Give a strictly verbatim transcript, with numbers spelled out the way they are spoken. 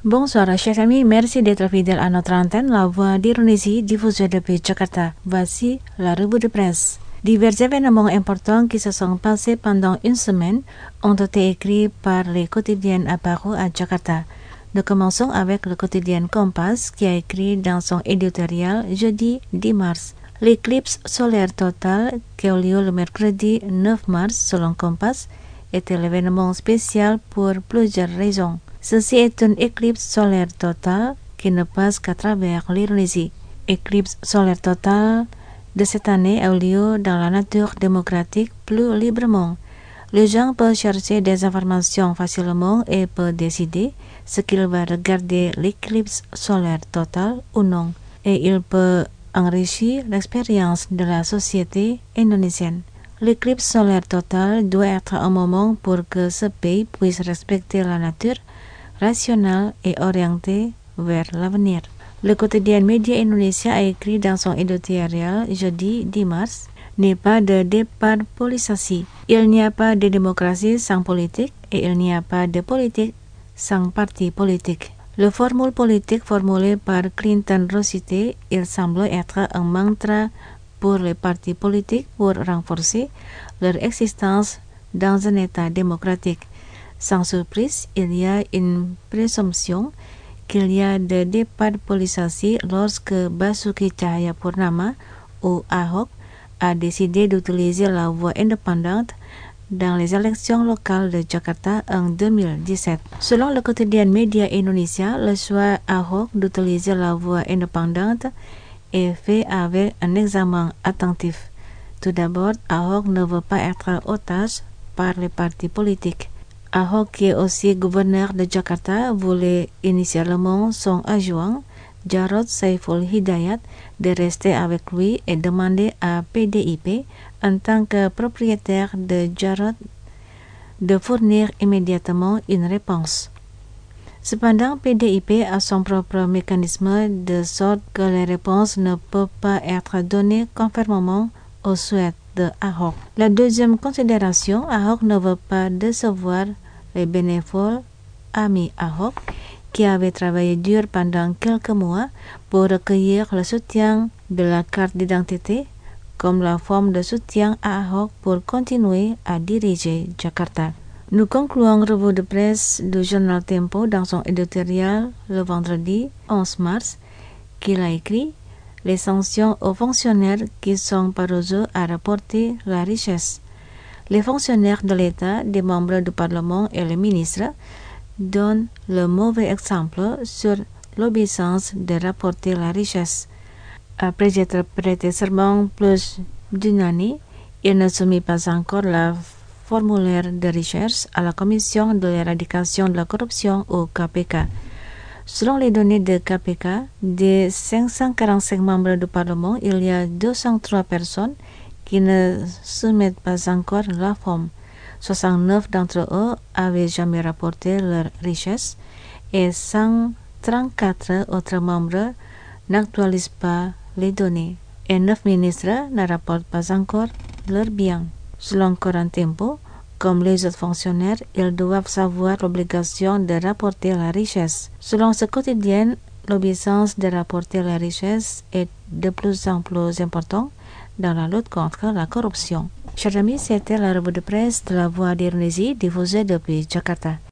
Bonsoir chers amis, merci d'être fidèles à notre antenne, la voix d'Indonésie diffusée depuis Jakarta. Voici la revue de presse. Divers événements importants qui se sont passés pendant une semaine ont été écrits par les quotidiens apparus à Jakarta. Nous commençons avec le quotidien Kompas qui a écrit dans son éditorial jeudi dix mars. L'éclipse solaire totale qui a eu lieu le mercredi neuf mars selon Kompas était l'événement spécial pour plusieurs raisons. Ceci est une éclipse solaire totale qui ne passe qu'à travers l'Indonésie. Éclipse solaire totale de cette année a eu lieu dans la nature démocratique plus librement. Les gens peuvent chercher des informations facilement et peuvent décider ce qu'il va regarder l'éclipse solaire totale ou non. Et il peut enrichir l'expérience de la société indonésienne. L'éclipse solaire totale doit être un moment pour que ce pays puisse respecter la nature rationnelle et orientée vers l'avenir. Le quotidien Média Indonesia a écrit dans son éditorial jeudi dix mars « N'est pas de déparpolisasi. Il n'y a pas de démocratie sans politique et il n'y a pas de politique sans parti politique. » Le formule politique formulé par Clinton Rossité, il semble être un mantra pour les partis politiques pour renforcer leur existence dans un État démocratique. Sans surprise, il y a une présomption qu'il y a de déparpolisasi lorsque Basuki Cahayapurnama ou Ahok a décidé d'utiliser la voie indépendante dans les élections locales de Jakarta en deux mille dix-sept. Selon le quotidien Média Indonesia, le choix Ahok d'utiliser la voie indépendante est fait avec un examen attentif. Tout d'abord, Ahok ne veut pas être otage par les partis politiques. Ahok, qui est aussi gouverneur de Jakarta, voulait initialement son adjoint, Jarod Saiful Hidayat, de rester avec lui et demander à P D I P, en tant que propriétaire de Jarod, de fournir immédiatement une réponse. Cependant, P D I P a son propre mécanisme de sorte que les réponses ne peuvent pas être données conformément aux souhaits de Ahok. La deuxième considération, Ahok ne veut pas décevoir les bénévoles amis Ahok qui avaient travaillé dur pendant quelques mois pour recueillir le soutien de la carte d'identité comme la forme de soutien à Ahok pour continuer à diriger Jakarta. Nous concluons revue de presse du journal Tempo dans son éditorial le vendredi onze mars qu'il a écrit « Les sanctions aux fonctionnaires qui sont paresseux à rapporter la richesse ». Les fonctionnaires de l'État, des membres du Parlement et les ministres donnent le mauvais exemple sur l'obéissance de rapporter la richesse. Après être prêté serment plus d'une année, il ne soumet pas encore la formulaire de recherche à la Commission de l'éradication de la corruption au K P K. Selon les données de K P K, des cinq cent quarante-cinq membres du Parlement, il y a deux cent trois personnes qui ne soumettent pas encore la forme. soixante-neuf d'entre eux avaient jamais rapporté leur richesse et cent trente-quatre autres membres n'actualisent pas les données. Et neuf ministres ne rapportent pas encore leurs biens. Selon Coran Tempo, comme les autres fonctionnaires, ils doivent savoir l'obligation de rapporter la richesse. Selon ce quotidien, l'obéissance de rapporter la richesse est de plus en plus importante dans la lutte contre la corruption. Chers amis, c'était la revue de presse de la Voix d'Indonésie diffusée depuis Jakarta.